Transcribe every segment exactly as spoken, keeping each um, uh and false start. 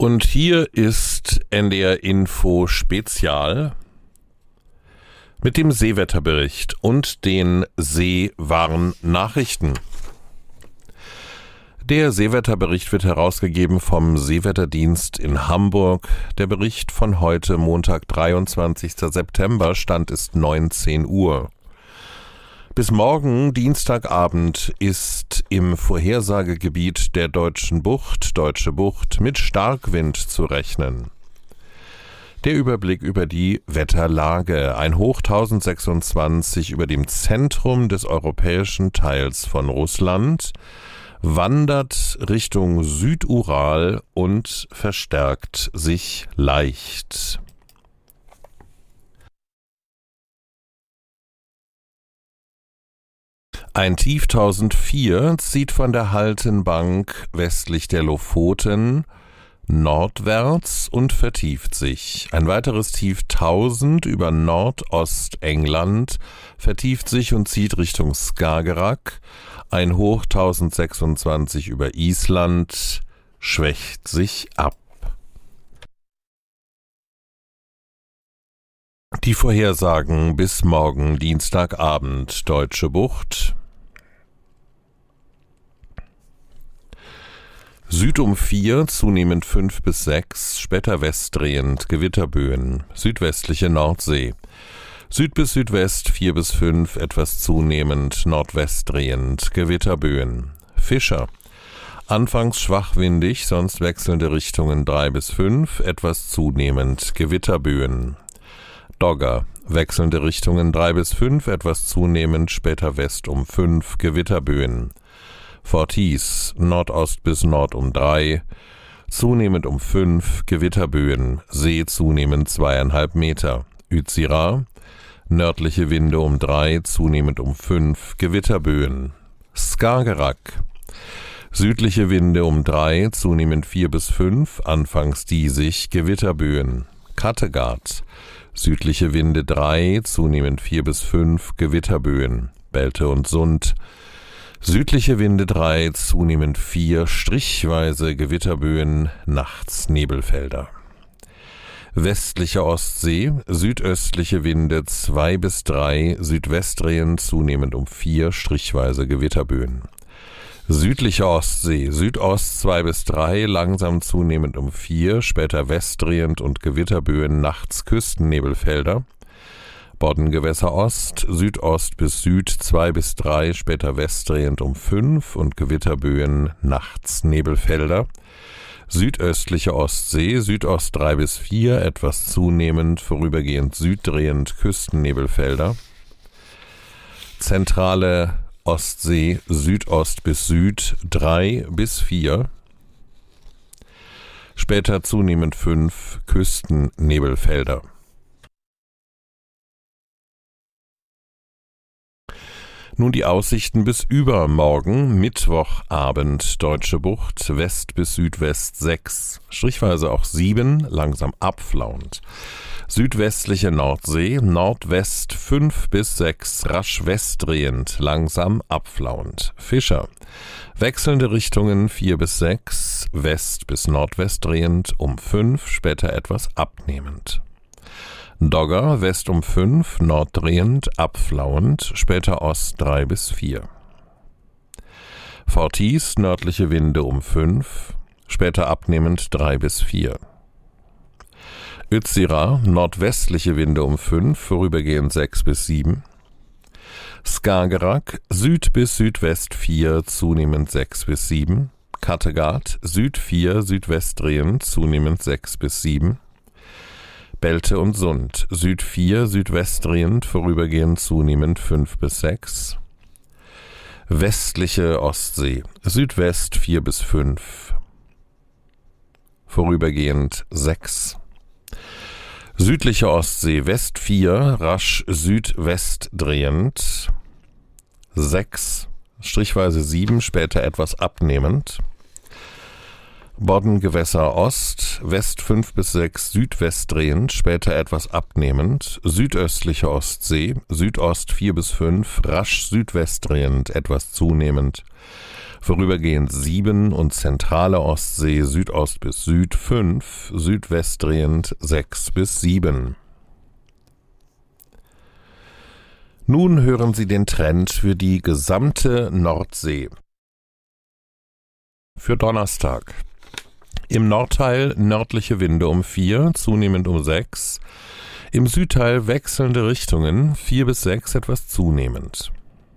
Und hier ist N D R Info Spezial mit dem Seewetterbericht und den Seewarnnachrichten. Der Seewetterbericht wird herausgegeben vom Seewetterdienst in Hamburg. Der Bericht von heute, Montag, dreiundzwanzigster September, Stand ist neunzehn Uhr. Bis morgen, Dienstagabend, ist im Vorhersagegebiet der Deutschen Bucht, Deutsche Bucht, mit Starkwind zu rechnen. Der Überblick über die Wetterlage. Ein Hoch tausendsechsundzwanzig über dem Zentrum des europäischen Teils von Russland, wandert Richtung Südural und verstärkt sich leicht. Ein Tief tausendvier zieht von der Haltenbank westlich der Lofoten nordwärts und vertieft sich. Ein weiteres Tief tausend über Nordostengland vertieft sich und zieht Richtung Skagerrak. Ein Hoch tausendsechsundzwanzig über Island schwächt sich ab. Die Vorhersagen bis morgen Dienstagabend. Deutsche Bucht. Süd um vier, zunehmend fünf bis sechs, später westdrehend, Gewitterböen, südwestliche Nordsee. Süd bis Südwest vier bis fünf, etwas zunehmend, nordwestdrehend, Gewitterböen. Fischer. Anfangs schwachwindig, sonst wechselnde Richtungen drei bis fünf, etwas zunehmend, Gewitterböen. Dogger. Wechselnde Richtungen drei bis fünf, etwas zunehmend, später West um fünf, Gewitterböen. Forties, Nordost bis Nord um drei, zunehmend um fünf, Gewitterböen, See zunehmend zweieinhalb Meter. Utsira, nördliche Winde um drei, zunehmend um fünf, Gewitterböen. Skagerrak, südliche Winde um drei, zunehmend vier bis fünf, anfangs diesig, Gewitterböen. Kattegat, südliche Winde drei, zunehmend vier bis fünf, Gewitterböen. Belte und Sund, südliche Winde drei, zunehmend vier, strichweise Gewitterböen, nachts Nebelfelder. Westliche Ostsee, südöstliche Winde zwei bis drei, südwestdrehend, zunehmend um vier, strichweise Gewitterböen. Südliche Ostsee, Südost zwei bis drei, langsam zunehmend um vier, später westdrehend und Gewitterböen, nachts Küstennebelfelder. Boddengewässer Ost, Südost bis Süd zwei bis drei, später westdrehend um fünf und Gewitterböen, nachts Nebelfelder. Südöstliche Ostsee, Südost drei bis vier, etwas zunehmend, vorübergehend süddrehend, Küstennebelfelder. Zentrale Ostsee, Südost bis Süd drei bis vier, später zunehmend fünf, Küstennebelfelder. Nun die Aussichten bis übermorgen, Mittwochabend, Deutsche Bucht, West bis Südwest sechs, strichweise auch sieben, langsam abflauend. Südwestliche Nordsee, Nordwest fünf bis sechs, rasch westdrehend, langsam abflauend. Fischer, wechselnde Richtungen vier bis sechs, West bis Nordwest drehend, um fünf, später etwas abnehmend. Dogger, West um fünf, norddrehend, abflauend, später Ost drei bis vier. Forties, nördliche Winde um fünf, später abnehmend drei bis vier. Utsira, nordwestliche Winde um fünf, vorübergehend sechs bis sieben. Skagerrak, Süd bis Südwest vier, zunehmend sechs bis sieben. Kattegat, Süd vier, Südwest drehend, zunehmend sechs bis sieben. Belte und Sund, Süd vier, Südwest drehend, vorübergehend zunehmend fünf bis sechs. Westliche Ostsee, Südwest vier bis fünf, vorübergehend sechs. Südliche Ostsee, West vier, rasch Südwest drehend, sechs, strichweise sieben, später etwas abnehmend. Boddengewässer Ost, West fünf bis sechs, Südwest drehend, später etwas abnehmend. Südöstliche Ostsee, Südost vier bis fünf, rasch Südwest drehend, etwas zunehmend. Vorübergehend sieben und zentrale Ostsee Südost bis Süd fünf, südwestdrehend sechs bis sieben. Nun hören Sie den Trend für die gesamte Nordsee. Für Donnerstag. Im Nordteil nördliche Winde um vier, zunehmend um sechs. Im Südteil wechselnde Richtungen, vier bis sechs, etwas zunehmend.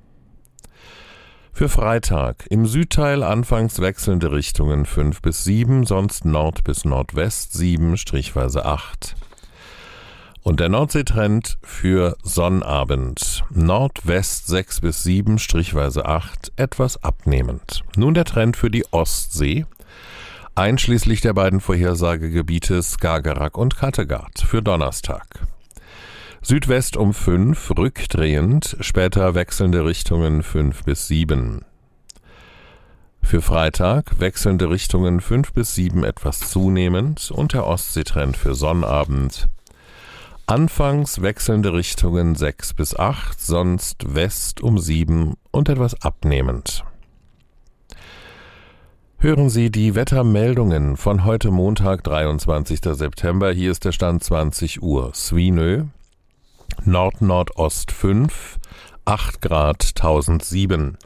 Für Freitag. Im Südteil anfangs wechselnde Richtungen fünf bis sieben, sonst Nord bis Nordwest sieben, strichweise acht. Und der Nordseetrend für Sonnabend. Nordwest sechs bis sieben, strichweise acht, etwas abnehmend. Nun der Trend für die Ostsee, einschließlich der beiden Vorhersagegebiete Skagerrak und Kattegat für Donnerstag. Südwest um fünf, rückdrehend, später wechselnde Richtungen fünf bis sieben. Für Freitag wechselnde Richtungen fünf bis sieben, etwas zunehmend und der Ostseetrend für Sonnabend. Anfangs wechselnde Richtungen sechs bis acht, sonst West um sieben und etwas abnehmend. Hören Sie die Wettermeldungen von heute Montag, dreiundzwanzigster September. Hier ist der Stand zwanzig Uhr. Swinö, Nord-Nordost fünf, acht Grad tausendsieben.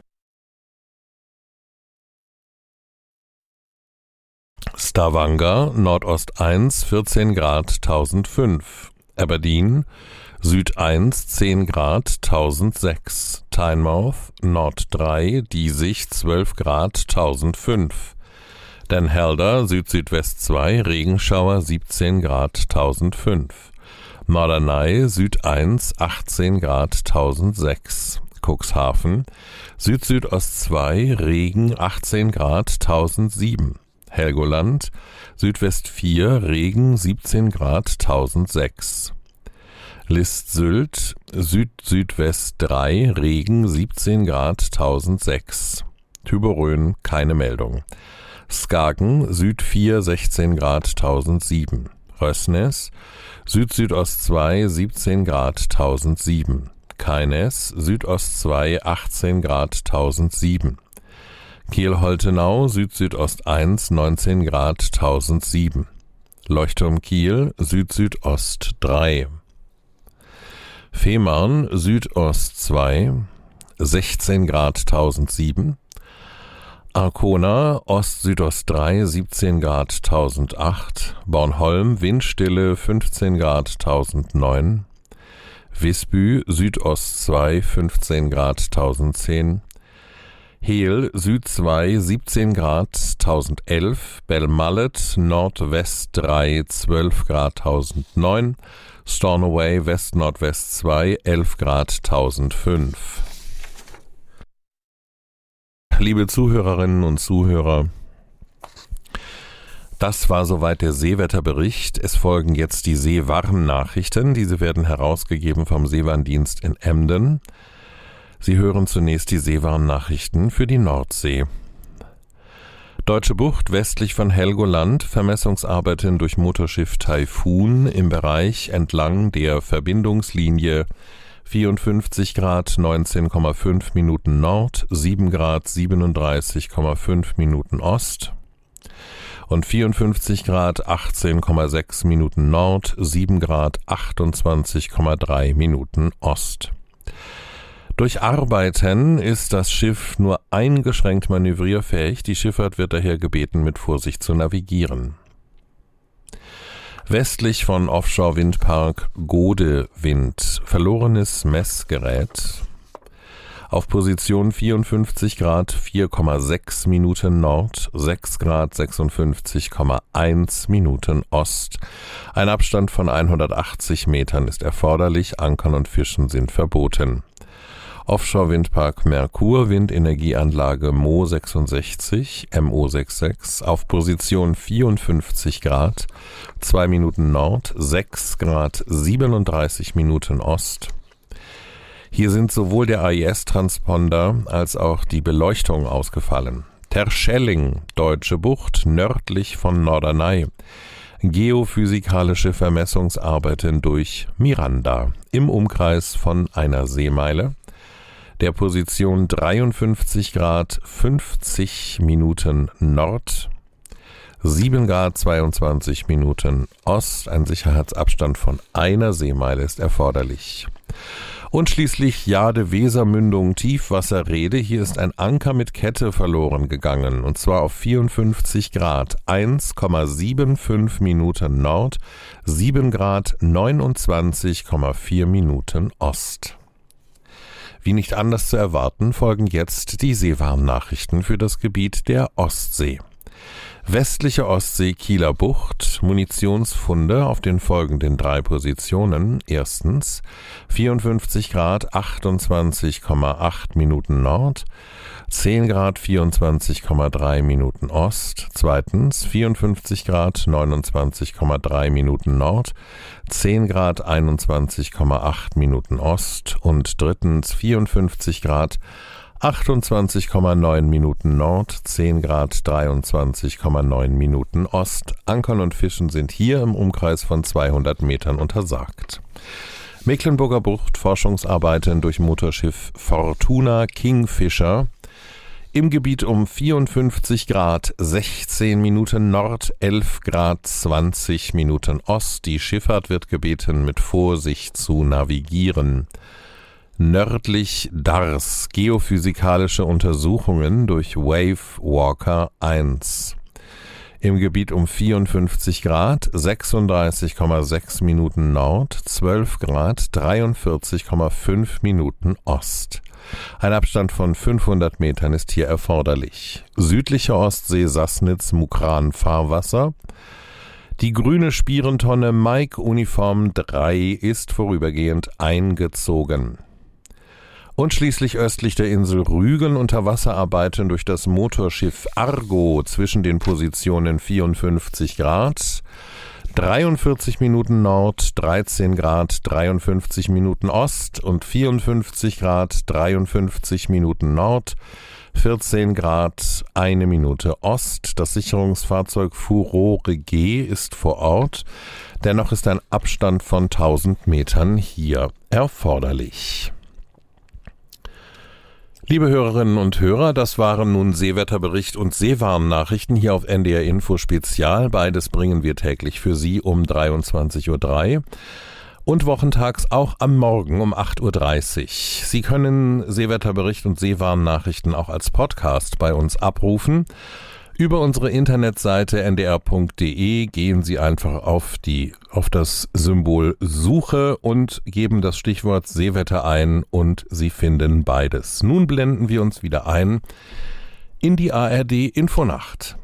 Stavanger, Nordost eins, vierzehn Grad tausendfünf. Aberdeen, Süd eins, zehn Grad tausendsechs. Tynemouth, Nord drei, Diesig, zwölf Grad tausendfünf. Den Helder, Süd-Südwest zwei, Regenschauer, siebzehn Grad tausendfünf. Norderney, Süd eins, achtzehn Grad tausendsechs. Cuxhaven, Süd-Südost zwei, Regen, achtzehn Grad tausendsieben. Helgoland, Südwest vier, Regen, siebzehn Grad tausendsechs. List-Sylt, Süd-Südwest drei, Regen, siebzehn Grad tausendsechs. Tüberön, keine Meldung. Skagen, Süd vier, sechzehn Grad tausendsieben. Rössnäs, Süd-Südost zwei, siebzehn Grad tausendsieben. Keines, Südost zwei, achtzehn Grad tausendsieben. Kiel-Holtenau, Süd-Südost eins, neunzehn Grad tausendsieben. Leuchtturm Kiel, Süd-Südost drei. Fehmarn, Südost zwei, sechzehn Grad tausendsieben. Arkona, Ost-Südost drei, siebzehn Grad tausendacht. Bornholm, Windstille, fünfzehn Grad tausendneun. Visby, Südost zwei, fünfzehn Grad tausendzehn. Hehl, Süd zwei, siebzehn Grad tausendelf. Belmallet, Nordwest drei, zwölf Grad tausendneun. Stornoway, West-Nordwest zwei, elf Grad tausendfünf. Liebe Zuhörerinnen und Zuhörer, das war soweit der Seewetterbericht. Es folgen jetzt die Seewarnnachrichten. Diese werden herausgegeben vom Seewarndienst in Emden. Sie hören zunächst die Seewarnnachrichten für die Nordsee. Deutsche Bucht westlich von Helgoland, Vermessungsarbeiten durch Motorschiff Taifun im Bereich entlang der Verbindungslinie vierundfünfzig Grad neunzehn Komma fünf Minuten Nord, sieben Grad siebenunddreißig Komma fünf Minuten Ost und vierundfünfzig Grad achtzehn Komma sechs Minuten Nord, sieben Grad achtundzwanzig Komma drei Minuten Ost. Durch Arbeiten ist das Schiff nur eingeschränkt manövrierfähig. Die Schifffahrt wird daher gebeten, mit Vorsicht zu navigieren. Westlich von Offshore-Windpark Gode-Wind, verlorenes Messgerät. Auf Position vierundfünfzig Grad vier Komma sechs Minuten Nord, sechs Grad sechsundfünfzig Komma eins Minuten Ost. Ein Abstand von hundertachtzig Metern ist erforderlich, Ankern und Fischen sind verboten. Offshore-Windpark Merkur, Windenergieanlage Mo sechsundsechzig, M O sechsundsechzig, auf Position vierundfünfzig Grad, zwei Minuten Nord, sechs Grad siebenunddreißig Minuten Ost. Hier sind sowohl der A I S-Transponder als auch die Beleuchtung ausgefallen. Terschelling, Deutsche Bucht, nördlich von Norderney. Geophysikalische Vermessungsarbeiten durch Miranda im Umkreis von einer Seemeile. der Position dreiundfünfzig Grad fünfzig Minuten Nord, sieben Grad zweiundzwanzig Minuten Ost, ein Sicherheitsabstand von einer Seemeile ist erforderlich. Und schließlich Jade-Weser-Mündung Tiefwasserrede. Hier ist ein Anker mit Kette verloren gegangen, und zwar auf vierundfünfzig Grad eins Komma fünfundsiebzig Minuten Nord, sieben Grad neunundzwanzig Komma vier Minuten Ost. Wie nicht anders zu erwarten, folgen jetzt die Seewarnnachrichten für das Gebiet der Ostsee. Westliche Ostsee, Kieler Bucht, Munitionsfunde auf den folgenden drei Positionen. Erstens vierundfünfzig Grad achtundzwanzig Komma acht Minuten Nord, zehn Grad vierundzwanzig Komma drei Minuten Ost. Zweitens vierundfünfzig Grad neunundzwanzig Komma drei Minuten Nord, zehn Grad einundzwanzig Komma acht Minuten Ost. Und drittens vierundfünfzig Grad achtundzwanzig Komma neun Minuten Nord, zehn Grad dreiundzwanzig Komma neun Minuten Ost. Ankern und Fischen sind hier im Umkreis von zweihundert Metern untersagt. Mecklenburger Bucht, Forschungsarbeiten durch Motorschiff Fortuna Kingfisher. Im Gebiet um vierundfünfzig Grad sechzehn Minuten Nord, elf Grad zwanzig Minuten Ost. Die Schifffahrt wird gebeten, mit Vorsicht zu navigieren. Nördlich Dars, geophysikalische Untersuchungen durch Wave Walker eins. Im Gebiet um vierundfünfzig Grad sechsunddreißig Komma sechs Minuten Nord, zwölf Grad dreiundvierzig Komma fünf Minuten Ost. Ein Abstand von fünfhundert Metern ist hier erforderlich. Südliche Ostsee, Sassnitz, Mukran Fahrwasser. Die grüne Spierentonne Mike Uniform drei ist vorübergehend eingezogen. Und schließlich östlich der Insel Rügen Unterwasserarbeiten durch das Motorschiff Argo zwischen den Positionen vierundfünfzig Grad, dreiundvierzig Minuten Nord, dreizehn Grad dreiundfünfzig Minuten Ost und vierundfünfzig Grad dreiundfünfzig Minuten Nord, vierzehn Grad eine Minute Ost. Das Sicherungsfahrzeug Furore G ist vor Ort. Dennoch ist ein Abstand von tausend Metern hier erforderlich. Liebe Hörerinnen und Hörer, das waren nun Seewetterbericht und Seewarnnachrichten hier auf N D R Info Spezial. Beides bringen wir täglich für Sie um dreiundzwanzig Uhr drei und wochentags auch am Morgen um acht Uhr dreißig. Sie können Seewetterbericht und Seewarnnachrichten auch als Podcast bei uns abrufen. Über unsere Internetseite n d r punkt d e gehen Sie einfach auf die auf das Symbol Suche und geben das Stichwort Seewetter ein und Sie finden beides. Nun blenden wir uns wieder ein in die A R D Infonacht.